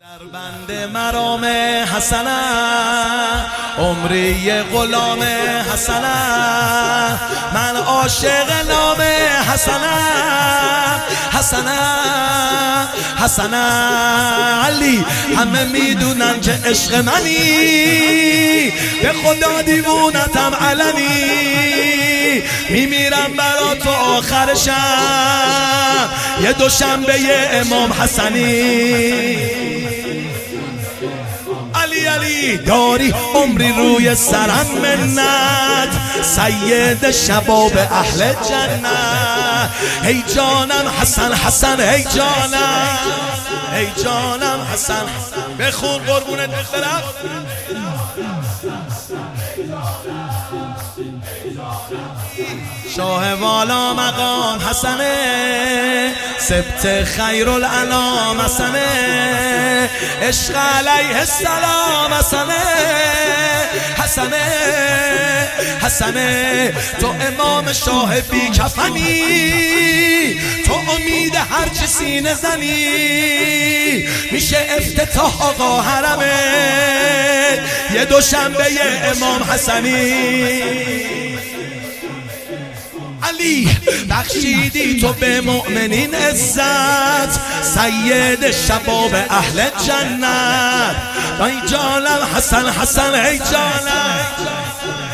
در بند مرام حسنه عمری غلام حسنه من عاشق نام حسنه حسنه حسنه علی همه میدونن که عشق منی به خدا دیوونتم علنی میمیرم برا تو آخر شب یه دوشنبه امام حسنی علی داری عمری روی سرم منت سید شباب اهل جنت ای جانم حسن حسن ای جانم حسن بخون قربونت بخرم شاه والا مقام حسنه سبت خیر الانام حسنه عشق علیه السلام حسنه تو امام شاه بی کفنی تو امید هر چی سینه زنی میشه افتتاح آقا حرمه یه دوشنبه امام حسنی علی بخشیدی تو به مؤمنین عزت سید شباب اهل جنت ای جانم حسن حسن ای جانم